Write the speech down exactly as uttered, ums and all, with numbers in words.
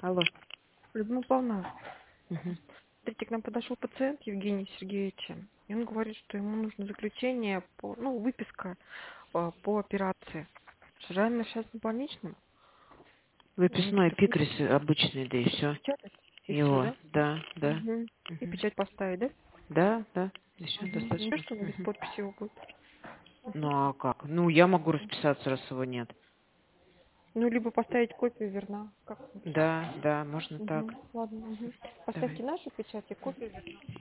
Алло. Людмила Павловна, Мгм. смотрите, к нам подошел пациент Евгений Сергеевич, и он говорит, что ему нужно заключение, по, ну, выписка а, по операции. Реально сейчас на больничном? Ему Выписной что-то пикрис обычный, да и все. печатать, и все, Его, да? да, да. Угу. И Мгм. печать поставить, да? Да, да, еще Угу. Ну достаточно. что, без Мгм. подписи его будет? Ну а как? Ну, я могу расписаться, раз его нет. Ну, либо поставить копию верна. Как лучше? Да, да, можно так. Угу. Ладно, угу. Давай. Поставьте нашу печать и копию верна.